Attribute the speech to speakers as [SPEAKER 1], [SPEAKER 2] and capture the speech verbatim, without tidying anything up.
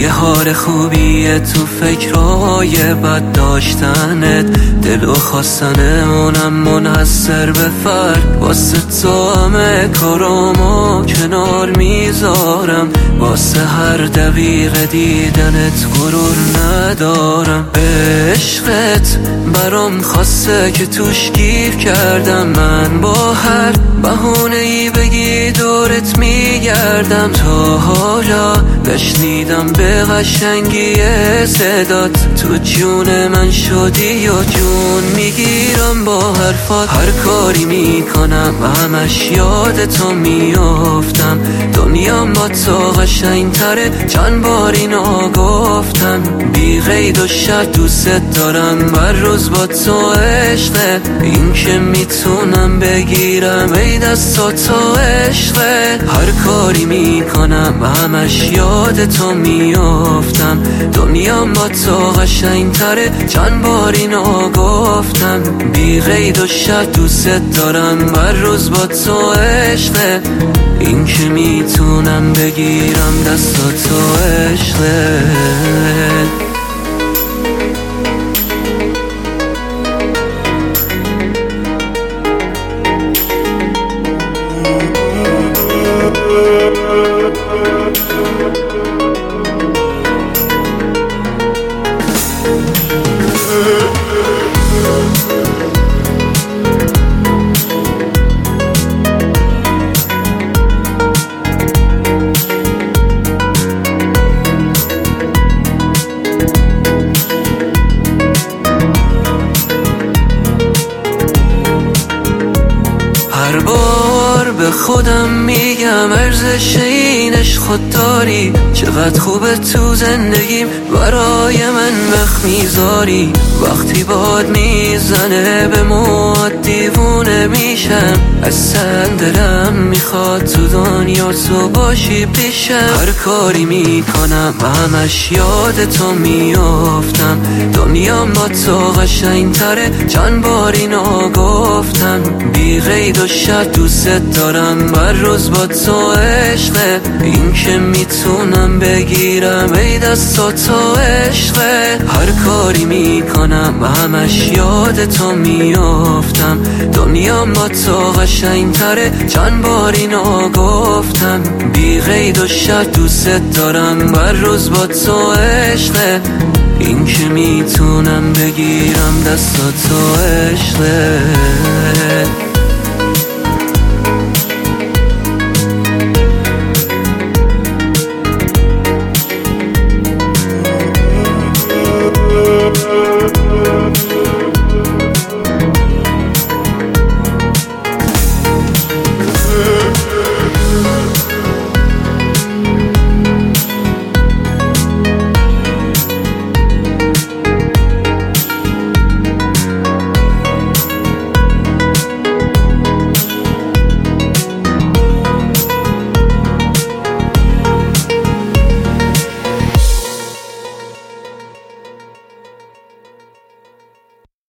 [SPEAKER 1] یه حال خوبیه تو فکرهای بد داشتنت، دل و خواستن اونم منحصر به فرد. واسه تو همه کارامو کنار میذارم، واسه هر دقیقه دیدنت غرور ندارم. عشقت برام خاصه که توش گیر کردم، من با هر بهونه‌ای بگی دورت میگردم. تا حالا نشنیدم به قشنگی صدات، تو جون من شدی و جون میگیرم با حرفات. هر کاری میکنم همش یاد تو میافتم، دنیام با تو قشنگتره، چند بار اینو گفتم. بی قید و شرط دوست دارم، هر روز با تو عشقه، این که میتونم بگیرم ای دستا تو عشقه. هر کاری میکنم همش یاد تو میافتم، دنیام با تو قشنگتره، چند بار اینو گفتم. بی قید و شرط دوست دارم، هر روز با تو عشقه، این که میتونم بگیرم دستا تو عشقه. هر بار به خودم میگم ارزش این عشق خود داری، چقدر خوبه تو زندگیم برای من وقت میذاری. وقتی باد میزنه به موات دیوونه میشم، اصلا دلم میخواد تو دنیا تو باشی پیشم. هر کاری میکنم همش یاد تو میافتم، دنیام با تو قشنگتره، چند بار اینو گفتم. بی قید و شرط دوست دارم، هر روز با تو عشقه، این که میتونم بگیرم ای دستا تو عشقه. هر کاری میکنم همش یاد تو میافتم، دنیام با تو قشنگتره، چند بار اینو گفتم. بی قید و شرط دوست دارم، هر روز با تو عشقه، این که میتونم بگیرم دستا تو عشقه.